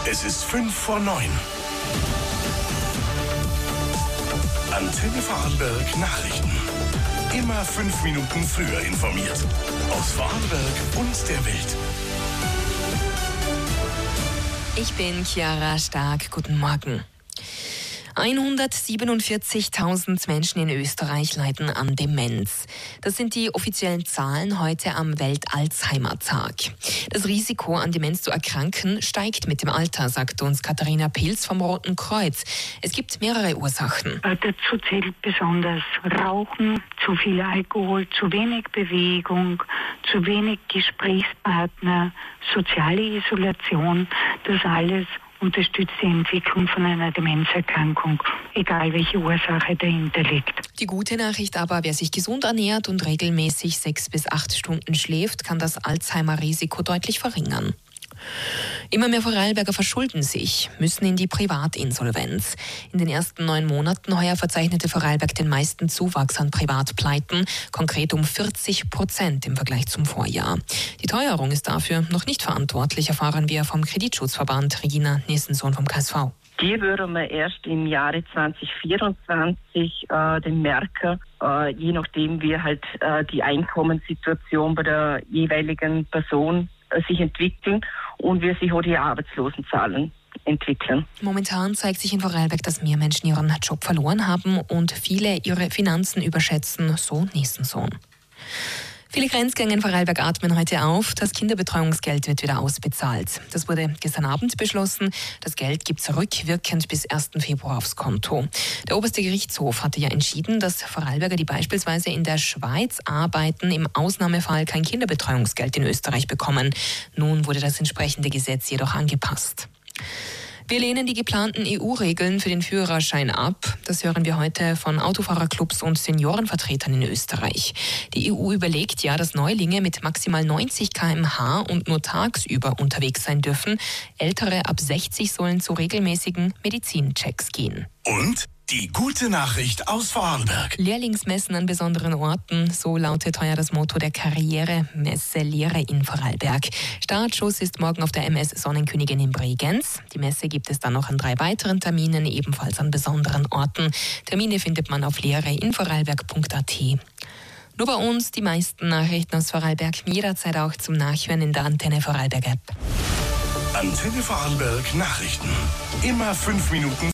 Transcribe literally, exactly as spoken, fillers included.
Es ist fünf vor neun. Antenne Vorarlberg Nachrichten. Immer fünf Minuten früher informiert. Aus Vorarlberg und der Welt. Ich bin Chiara Stark. Guten Morgen. hundertsiebenundvierzigtausend Menschen in Österreich leiden an Demenz. Das sind die offiziellen Zahlen heute am Welt-Alzheimer-Tag. Das Risiko, an Demenz zu erkranken, steigt mit dem Alter, sagt uns Katharina Pilz vom Roten Kreuz. Es gibt mehrere Ursachen. Dazu zählt besonders Rauchen, zu viel Alkohol, zu wenig Bewegung, zu wenig Gesprächspartner, soziale Isolation. Das alles unterstützt die Entwicklung von einer Demenzerkrankung, egal welche Ursache dahinter liegt. Die gute Nachricht aber, wer sich gesund ernährt und regelmäßig sechs bis acht Stunden schläft, kann das Alzheimer-Risiko deutlich verringern. Immer mehr Vorarlberger verschulden sich, müssen in die Privatinsolvenz. In den ersten neun Monaten heuer verzeichnete Vorarlberg den meisten Zuwachs an Privatpleiten, konkret um vierzig Prozent im Vergleich zum Vorjahr. Die Teuerung ist dafür noch nicht verantwortlich, erfahren wir vom Kreditschutzverband. Regina Nessensohn vom K S V. Die würden wir erst im Jahre zwanzig vierundzwanzig äh, den merken, äh, je nachdem wie halt äh, die Einkommenssituation bei der jeweiligen Person äh, sich entwickeln und wie sich auch die Arbeitslosenzahlen entwickeln. Momentan zeigt sich in Vorarlberg, dass mehr Menschen ihren Job verloren haben und viele ihre Finanzen überschätzen, so Nessensohn. Viele Grenzgänger in Vorarlberg atmen heute auf. Das Kinderbetreuungsgeld wird wieder ausbezahlt. Das wurde gestern Abend beschlossen. Das Geld gibt es rückwirkend bis ersten Februar aufs Konto. Der oberste Gerichtshof hatte ja entschieden, dass Vorarlberger, die beispielsweise in der Schweiz arbeiten, im Ausnahmefall kein Kinderbetreuungsgeld in Österreich bekommen. Nun wurde das entsprechende Gesetz jedoch angepasst. Wir lehnen die geplanten E U-Regeln für den Führerschein ab. Das hören wir heute von Autofahrerclubs und Seniorenvertretern in Österreich. Die E U überlegt ja, dass Neulinge mit maximal neunzig Kilometer pro Stunde und nur tagsüber unterwegs sein dürfen. Ältere ab sechzig sollen zu regelmäßigen Medizinchecks gehen. Und die gute Nachricht aus Vorarlberg. Lehrlingsmessen an besonderen Orten, so lautet heuer das Motto der Karrieremesse Lehre in Vorarlberg. Startschuss ist morgen auf der M S Sonnenkönigin in Bregenz. Die Messe gibt es dann noch an drei weiteren Terminen, ebenfalls an besonderen Orten. Termine findet man auf lehre in vorarlberg punkt a t. Nur bei uns die meisten Nachrichten aus Vorarlberg, jederzeit auch zum Nachhören in der Antenne Vorarlberg App. Antenne Vorarlberg Nachrichten. Immer fünf Minuten